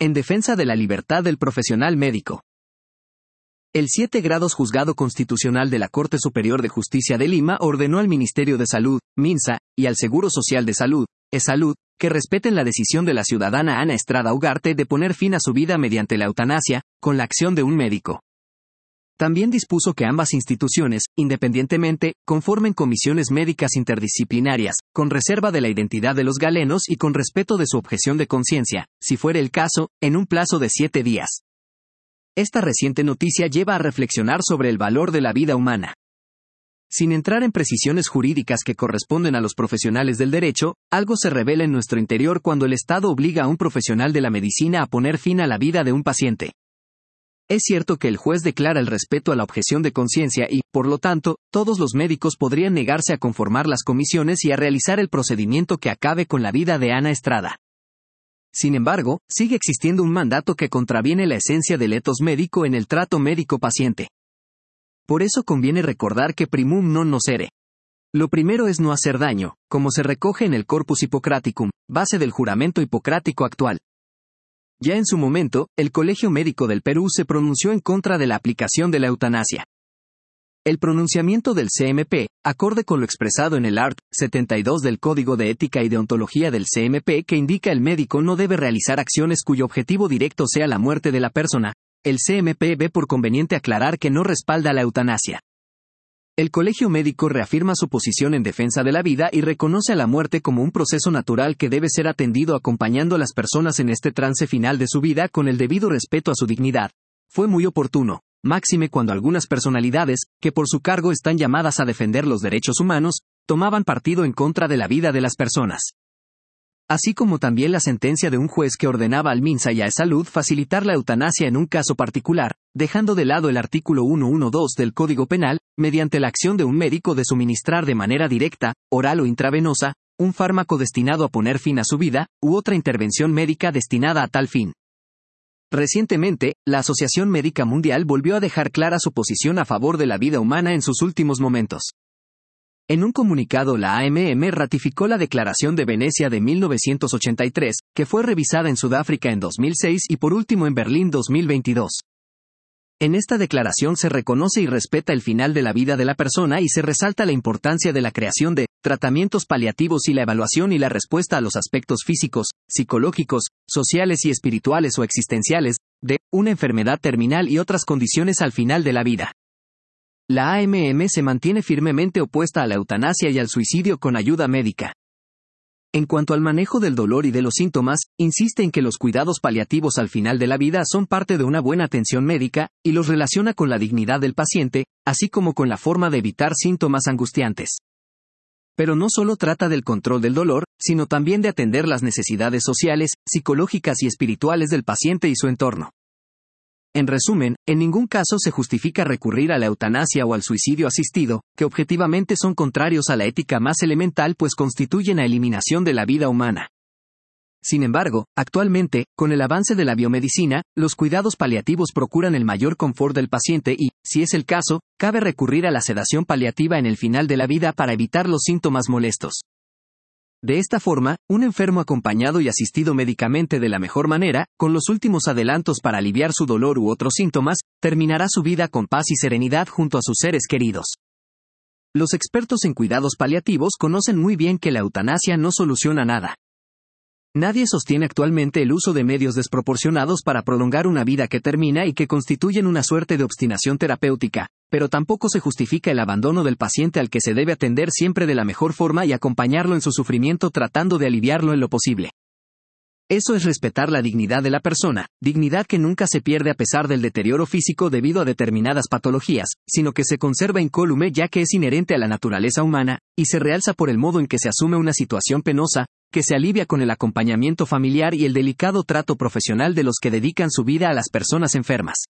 en defensa de la libertad del profesional médico. El 7 grados Juzgado Constitucional de la Corte Superior de Justicia de Lima ordenó al Ministerio de Salud, MINSA, y al Seguro Social de Salud, ESalud, que respeten la decisión de la ciudadana Ana Estrada Ugarte de poner fin a su vida mediante la eutanasia, con la acción de un médico. También dispuso que ambas instituciones, independientemente, conformen comisiones médicas interdisciplinarias, con reserva de la identidad de los galenos y con respeto de su objeción de conciencia, si fuere el caso, en un plazo de 7 días. Esta reciente noticia lleva a reflexionar sobre el valor de la vida humana. Sin entrar en precisiones jurídicas que corresponden a los profesionales del derecho, algo se revela en nuestro interior cuando el Estado obliga a un profesional de la medicina a poner fin a la vida de un paciente. Es cierto que el juez declara el respeto a la objeción de conciencia y, por lo tanto, todos los médicos podrían negarse a conformar las comisiones y a realizar el procedimiento que acabe con la vida de Ana Estrada. Sin embargo, sigue existiendo un mandato que contraviene la esencia del ethos médico en el trato médico-paciente. Por eso conviene recordar que primum non nocere. Lo primero es no hacer daño, como se recoge en el Corpus Hippocraticum, base del juramento hipocrático actual. Ya en su momento, el Colegio Médico del Perú se pronunció en contra de la aplicación de la eutanasia. El pronunciamiento del CMP, acorde con lo expresado en el art. 72 del Código de Ética y Deontología del CMP que indica el médico no debe realizar acciones cuyo objetivo directo sea la muerte de la persona, el CMP ve por conveniente aclarar que no respalda la eutanasia. El Colegio Médico reafirma su posición en defensa de la vida y reconoce a la muerte como un proceso natural que debe ser atendido acompañando a las personas en este trance final de su vida con el debido respeto a su dignidad. Fue muy oportuno, máxime cuando algunas personalidades, que por su cargo están llamadas a defender los derechos humanos, tomaban partido en contra de la vida de las personas. Así como también la sentencia de un juez que ordenaba al MINSA y a ESalud facilitar la eutanasia en un caso particular, dejando de lado el artículo 112 del Código Penal, mediante la acción de un médico de suministrar de manera directa, oral o intravenosa, un fármaco destinado a poner fin a su vida, u otra intervención médica destinada a tal fin. Recientemente, la Asociación Médica Mundial volvió a dejar clara su posición a favor de la vida humana en sus últimos momentos. En un comunicado, la AMM ratificó la Declaración de Venecia de 1983, que fue revisada en Sudáfrica en 2006 y por último en Berlín 2022. En esta declaración se reconoce y respeta el final de la vida de la persona y se resalta la importancia de la creación de tratamientos paliativos y la evaluación y la respuesta a los aspectos físicos, psicológicos, sociales y espirituales o existenciales, de una enfermedad terminal y otras condiciones al final de la vida. La AMM se mantiene firmemente opuesta a la eutanasia y al suicidio con ayuda médica. En cuanto al manejo del dolor y de los síntomas, insiste en que los cuidados paliativos al final de la vida son parte de una buena atención médica, y los relaciona con la dignidad del paciente, así como con la forma de evitar síntomas angustiantes. Pero no solo trata del control del dolor, sino también de atender las necesidades sociales, psicológicas y espirituales del paciente y su entorno. En resumen, en ningún caso se justifica recurrir a la eutanasia o al suicidio asistido, que objetivamente son contrarios a la ética más elemental pues constituyen la eliminación de la vida humana. Sin embargo, actualmente, con el avance de la biomedicina, los cuidados paliativos procuran el mayor confort del paciente y, si es el caso, cabe recurrir a la sedación paliativa en el final de la vida para evitar los síntomas molestos. De esta forma, un enfermo acompañado y asistido médicamente de la mejor manera, con los últimos adelantos para aliviar su dolor u otros síntomas, terminará su vida con paz y serenidad junto a sus seres queridos. Los expertos en cuidados paliativos conocen muy bien que la eutanasia no soluciona nada. Nadie sostiene actualmente el uso de medios desproporcionados para prolongar una vida que termina y que constituyen una suerte de obstinación terapéutica, pero tampoco se justifica el abandono del paciente al que se debe atender siempre de la mejor forma y acompañarlo en su sufrimiento tratando de aliviarlo en lo posible. Eso es respetar la dignidad de la persona, dignidad que nunca se pierde a pesar del deterioro físico debido a determinadas patologías, sino que se conserva incólume ya que es inherente a la naturaleza humana, y se realza por el modo en que se asume una situación penosa, que se alivia con el acompañamiento familiar y el delicado trato profesional de los que dedican su vida a las personas enfermas.